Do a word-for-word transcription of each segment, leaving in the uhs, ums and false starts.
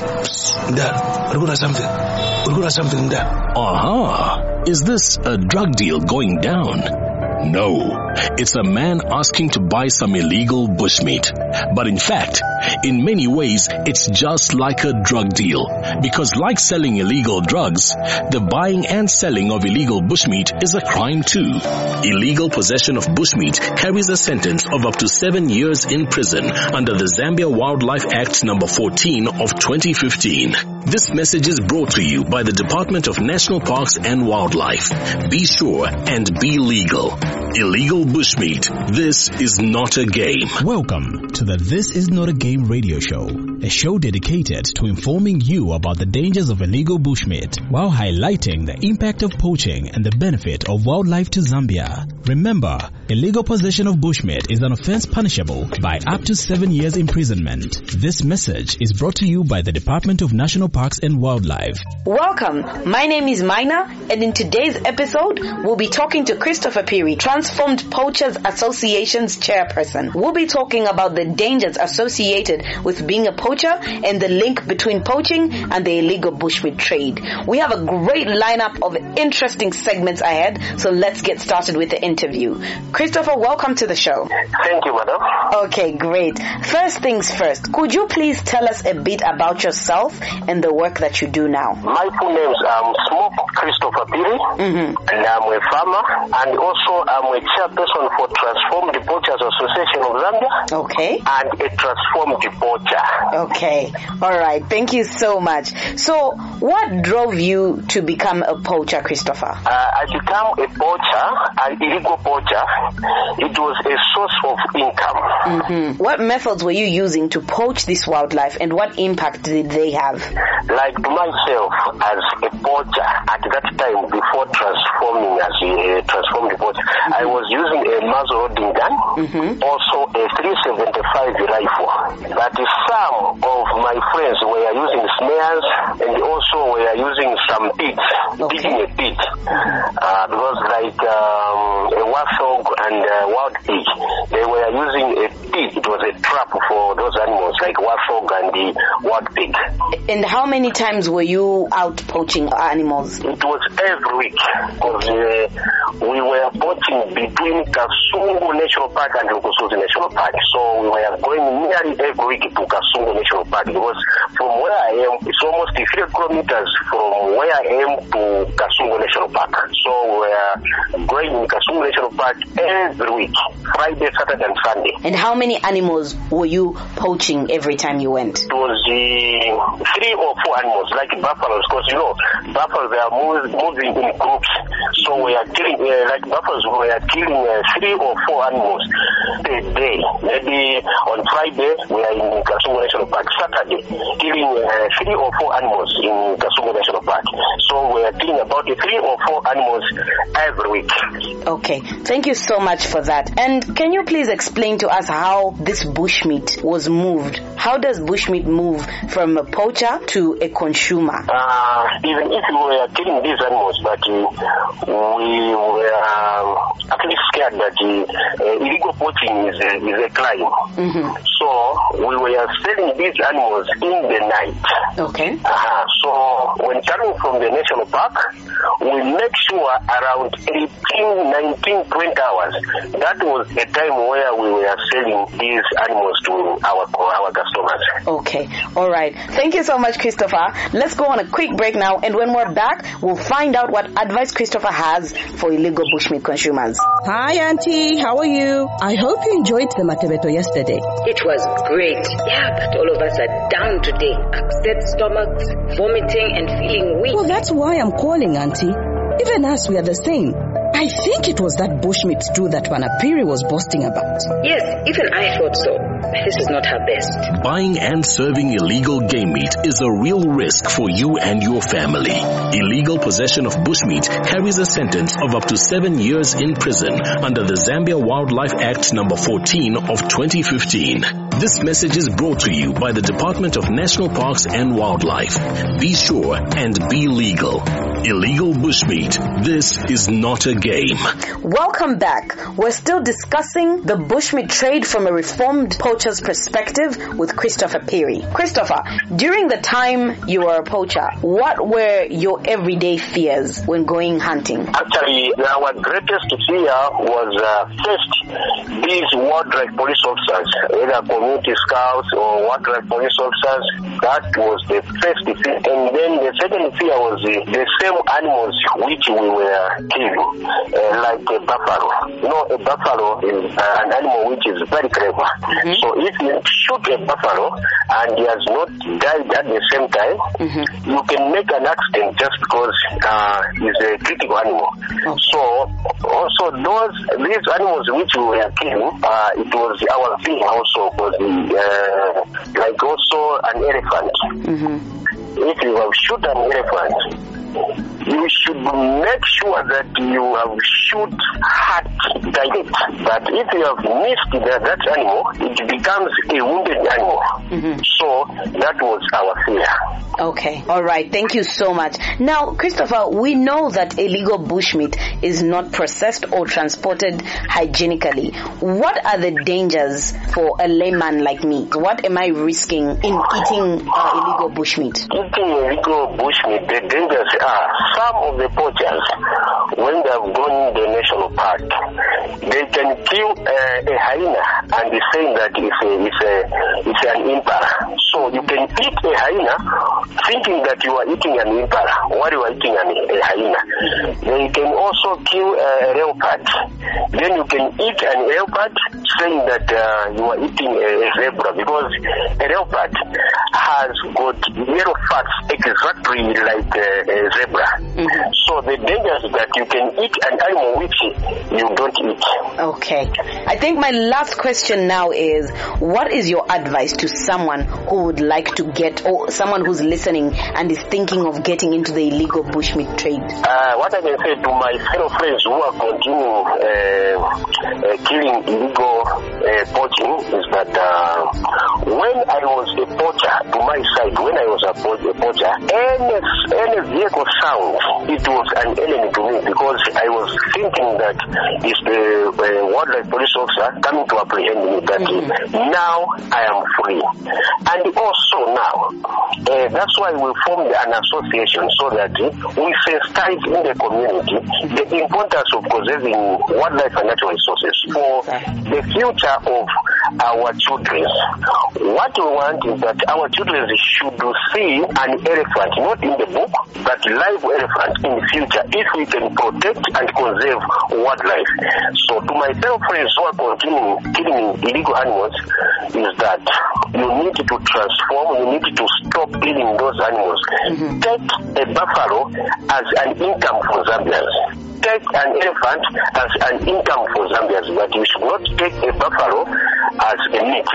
Dad, we're gonna something. We're gonna something, Dad. Aha! Is this a drug deal going down? No, it's a man asking to buy some illegal bushmeat. But in fact, in many ways, it's just like a drug deal. Because like selling illegal drugs, the buying and selling of illegal bushmeat is a crime too. Illegal possession of bushmeat carries a sentence of up to seven years in prison under the Zambia Wildlife Act number fourteen of twenty fifteen. This message is brought to you by the Department of National Parks and Wildlife. Be sure and be legal. Illegal bushmeat. This is not a game. Welcome to the This Is Not a Game radio show, a show dedicated to informing you about the dangers of illegal bushmeat while highlighting the impact of poaching and the benefit of wildlife to Zambia. Remember, illegal possession of bushmeat is an offense punishable by up to seven years imprisonment. This message is brought to you by the Department of National Parks and Wildlife. Welcome. My name is Mina, and in today's episode, we'll be talking to Christopher Phiri, Transformed Poachers Association's chairperson. We'll be talking about the dangers associated with being a poacher and the link between poaching and the illegal bushmeat trade. We have a great lineup of interesting segments ahead, so let's get started with the interview. Christopher, welcome to the show. Thank you, madam. Okay, great. First things first, could you please tell us a bit about yourself and the work that you do now? My full name is um, Smoke Christopher Phiri, Mm-hmm. and I'm a farmer, and also I'm a chairperson for Transformed Poachers Association of Zambia. Okay. And a Transformed Poacher. Okay. All right. Thank you so much. So, what drove you to become a poacher, Christopher? Uh, I became a poacher, an illegal poacher. It was a source of income. Mm-hmm. What methods were you using to poach this wildlife, and what impact did they have? Like myself, as a poacher, at that time, before transforming as a transformed poacher, mm-hmm. I was using a muzzle loading gun, mm-hmm. also a three seventy-five rifle. But some of my friends were using snares and also were using some pits, okay. digging a pit. Uh, because like um, a warthog and a wild pig, they were using a pit. It was a trap for those animals like warthog and the wild pig. And how many times were you out poaching animals? It was every week because uh, we were poaching between Kasungu National Park and Lukusuzi National Park. So we were going nearly every week to Kasungu National Park because from where I am, it's almost three kilometers from where I am to Kasungu National Park. So we were going in Kasungu National Park every week, Friday, Saturday, and Sunday. And how many animals were you poaching every time you went? It was uh, three or four animals, like buffaloes, because you know, buffaloes they are move, moving in groups. So we are killing, uh, like buffaloes, we are killing uh, three or four animals a day. Maybe on Friday, we are in Kasungu National Park. Saturday, killing uh, three or four animals in Kasungu National Park. So we are killing about three or four animals every week. Okay, thank you so much for that. And can you please explain to us how this bushmeat was moved? How does bushmeat move from a poacher to a consumer? Uh, even if we were killing these animals, but uh, we were uh, at least scared that uh, uh, illegal poaching is a, is a crime. Mm-hmm. So we were selling these animals in the night. Okay. Uh, so when coming from the national park, we make sure around eighteen, nineteen, twenty hours. That was the time where we were selling these animals to our our customers. Okay. All right. Thank you so much, Christopher. Let's go on a quick break now, and when we're back, we'll find out what advice Christopher has for illegal bushmeat consumers. Hi, Auntie. How are you? I hope you enjoyed the Matebeto yesterday. It was great. Yeah, but all of us are down today. Upset stomachs, vomiting, and feeling weak. Well, that's why I'm calling, Auntie. Even us, we are the same. I think it was that bushmeat stew that Wanapiri was boasting about. Yes, even I thought so. This is not her best. Buying and serving illegal game meat is a real risk for you and your family. Illegal possession of bushmeat carries a sentence of up to seven years in prison under the Zambia Wildlife Act number fourteen of twenty fifteen. This message is brought to you by the Department of National Parks and Wildlife. Be sure and be legal. Illegal bushmeat. This is not a game. Welcome back. We're still discussing the bushmeat trade from a reformed poacher's perspective with Christopher Phiri. Christopher, during the time you were a poacher, what were your everyday fears when going hunting? Actually, our greatest fear was uh, first, these wildlife police officers, either community scouts or wildlife police officers. That was the first fear. And then the second fear was uh, the same animals which we were killing, uh, like a buffalo. You know, a buffalo is uh, an animal which is very clever. Mm-hmm. So if you shoot a buffalo and he has not died at the same time, mm-hmm. you can make an accident just because uh, he's a critical animal. Okay. So also those these animals which we were killing, uh, it was our fear also, because uh, like also an elephant. Mm-hmm. If you have shot an elephant, you should make sure that you have shoot hard direct. But if you have missed that, that animal, it becomes a wounded animal. Mm-hmm. So that was our fear. Okay. All right. Thank you so much. Now, Christopher, we know that illegal bushmeat is not processed or transported hygienically. What are the dangers for a layman like me? What am I risking in eating uh, illegal bushmeat? Eating illegal bushmeat, the dangers are some of the poachers, when they have gone in the national park, they can kill uh, a hyena and be saying that it's, a, it's, a, it's an impala. So you can eat a hyena thinking that you are eating an impala while you are eating an, a hyena. Then you can also kill a leopard. Then you can eat an leopard saying that uh, you are eating a, a zebra, because a leopard has got yellow fats exactly like a, a zebra. Mm-hmm. So the danger is that you can eat an animal which you don't eat. Okay. I think my last question now is, what is your advice to someone who would like to get, or someone who's listening and is thinking of getting into the illegal bushmeat trade? Uh, what I can say to my fellow friends who are continuing uh, uh, killing illegal uh, poaching is that uh, when I was a poacher, to my side, when I was a, po- a poacher, any, any vehicle sound, it was an enemy to me, because I was thinking that it's the uh, wildlife police officer coming to apprehend me, that mm-hmm. now I am free. And also now, uh, that's why we formed an association, so that uh, we sensitize in the community the importance of conserving wildlife and natural resources for the future of our children. What we want is that our children should see an elephant, not in the book, but live elephant in the future, if we can protect and conserve wildlife. So to my fellow friends who are continuing killing illegal animals, is that you need to transform, you need to stop killing those animals. Mm-hmm. Take a buffalo as an income for Zambians. Take an elephant as an income for Zambians, but you should not take a buffalo as a meat.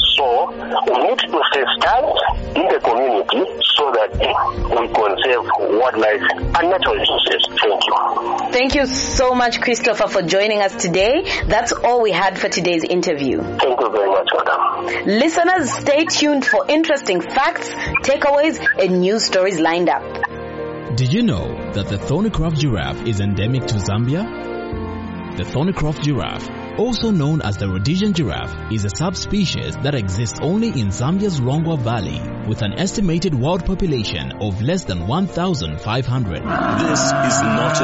So we need to stand in the community so that we conserve wildlife and natural resources. Thank you. Thank you so much, Christopher, for joining us today. That's all we had for today's interview. Thank you very much, madam. Listeners, stay tuned for interesting facts, takeaways, and news stories lined up. Did you know that the Thornycroft giraffe is endemic to Zambia? The Thornycroft giraffe, also known as the Rhodesian giraffe, is a subspecies that exists only in Zambia's Rongwa Valley, with an estimated wild population of less than one thousand five hundred. This is not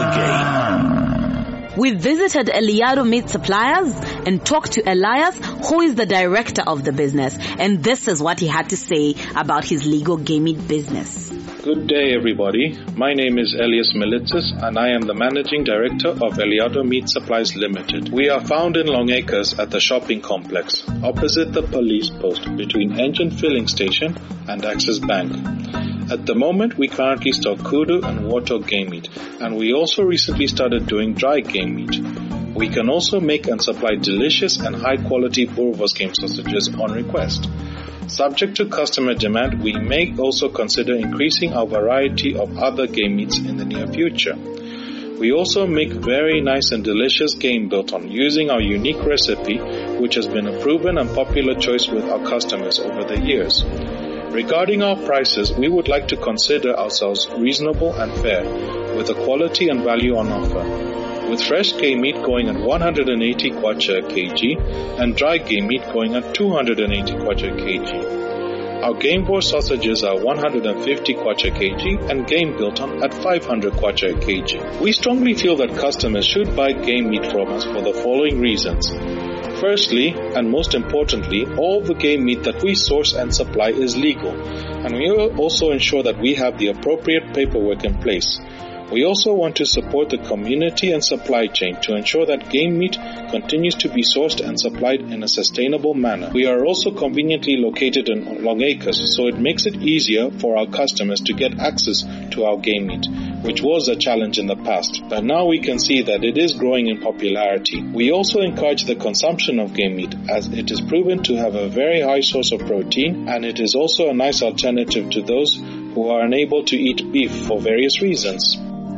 a game. We visited Eliado Meat Suppliers and talked to Elias, who is the director of the business, and this is what he had to say about his legal game meat business. Good day, everybody. My name is Elias Militsis, and I am the Managing Director of Eliado Meat Supplies Limited. We are found in Long Acres at the shopping complex, opposite the police post between Engine Filling Station and Axis Bank. At the moment, we currently stock kudu and warthog game meat, and we also recently started doing dry game meat. We can also make and supply delicious and high-quality Boerewors game sausages on request. Subject to customer demand, we may also consider increasing our variety of other game meats in the near future. We also make very nice and delicious game biltong using our unique recipe, which has been a proven and popular choice with our customers over the years. Regarding our prices, we would like to consider ourselves reasonable and fair, with the quality and value on offer. With fresh game meat going at one hundred eighty kwacha a kg and dry game meat going at two hundred eighty kwacha a kg. Our game boar sausages are one hundred fifty kwacha a kg and game biltong at five hundred kwacha a kg. We strongly feel that customers should buy game meat from us for the following reasons. Firstly, and most importantly, all the game meat that we source and supply is legal, and we will also ensure that we have the appropriate paperwork in place. We also want to support the community and supply chain to ensure that game meat continues to be sourced and supplied in a sustainable manner. We are also conveniently located in Long Acres, so it makes it easier for our customers to get access to our game meat, which was a challenge in the past, but now we can see that it is growing in popularity. We also encourage the consumption of game meat, as it is proven to have a very high source of protein, and it is also a nice alternative to those who are unable to eat beef for various reasons.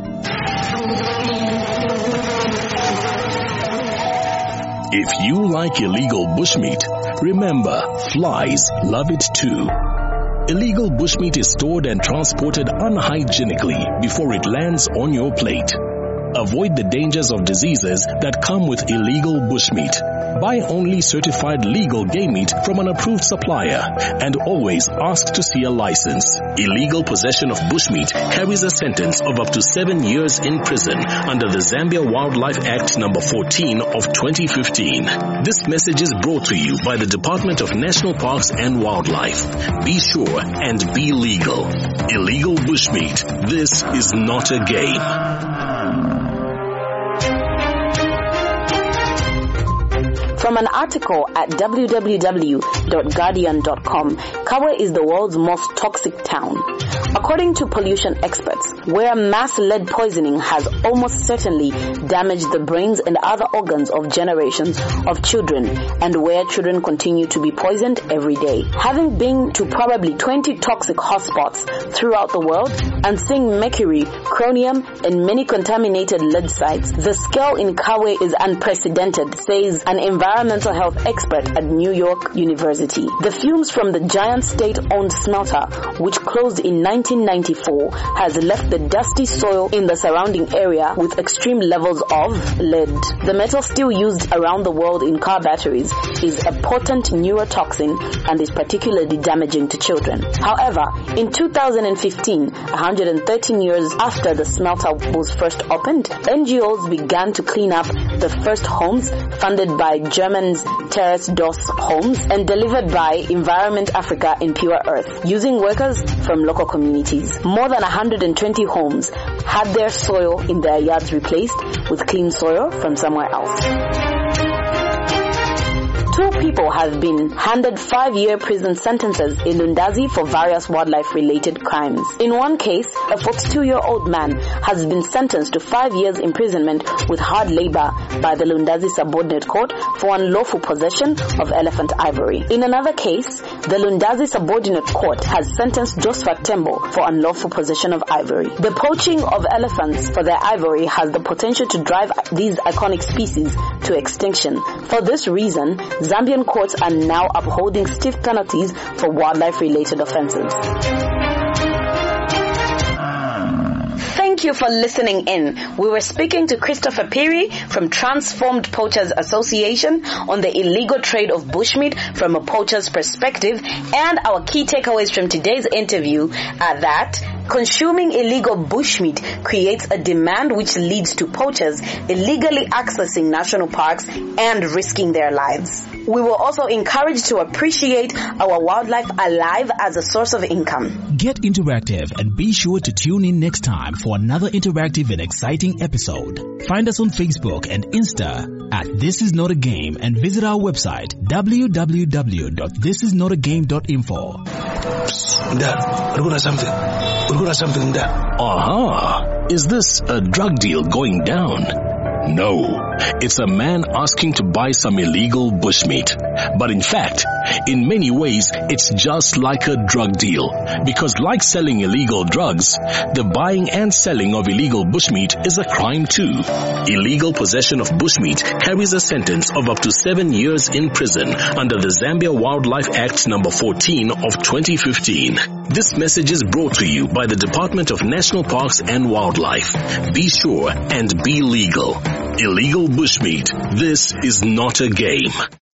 If you like illegal bushmeat, remember, flies love it too. Illegal bushmeat is stored and transported unhygienically before it lands on your plate. Avoid the dangers of diseases that come with illegal bushmeat. Buy only certified legal game meat from an approved supplier and always ask to see a license. Illegal possession of bushmeat carries a sentence of up to seven years in prison under the Zambia Wildlife Act number fourteen of twenty fifteen. This message is brought to you by the Department of National Parks and Wildlife. Be sure and be legal. Illegal bushmeat. This is not a game. From an article at w w w dot guardian dot com, Kabwe is the world's most toxic town. According to pollution experts, where mass lead poisoning has almost certainly damaged the brains and other organs of generations of children, and where children continue to be poisoned every day. Having been to probably twenty toxic hotspots throughout the world and seeing mercury, chromium, and many contaminated lead sites, the scale in Kabwe is unprecedented, says an environmental health expert at New York University. The fumes from the giant state-owned smelter, which closed in nineteen ninety-four, has left the dusty soil in the surrounding area with extreme levels of lead. The metal still used around the world in car batteries is a potent neurotoxin and is particularly damaging to children. However, in two thousand fifteen, one hundred thirteen years after the smelter was first opened, N G Os began to clean up the first homes funded by German's Terrace dos Homes and delivered by Environment Africa in Pure Earth, using workers from local communities. More than one hundred twenty homes had their soil in their yards replaced with clean soil from somewhere else. Two people have been handed five-year prison sentences in Lundazi for various wildlife-related crimes. In one case, a forty-two-year-old man has been sentenced to five years imprisonment with hard labor by the Lundazi Subordinate Court for unlawful possession of elephant ivory. In another case, the Lundazi Subordinate Court has sentenced Josephat Tembo for unlawful possession of ivory. The poaching of elephants for their ivory has the potential to drive these iconic species to extinction. For this reason, Zambian courts are now upholding stiff penalties for wildlife-related offenses. Thank you for listening in. We were speaking to Christopher Phiri from Transformed Poachers Association on the illegal trade of bushmeat from a poacher's perspective, and our key takeaways from today's interview are that consuming illegal bushmeat creates a demand which leads to poachers illegally accessing national parks and risking their lives. We were also encouraged to appreciate our wildlife alive as a source of income. Get interactive and be sure to tune in next time for another interactive and exciting episode. Find us on Facebook and Insta at This Is Not a Game and visit our website w w w dot this is not a game dot info. Dad, we've got something. We've got something, Dad. Aha! Is this a drug deal going down? No, it's a man asking to buy some illegal bushmeat. But in fact, in many ways, it's just like a drug deal. Because like selling illegal drugs, the buying and selling of illegal bushmeat is a crime too. Illegal possession of bushmeat carries a sentence of up to seven years in prison under the Zambia Wildlife Act number fourteen of twenty fifteen. This message is brought to you by the Department of National Parks and Wildlife. Be sure and be legal. Illegal bushmeat. This is not a game.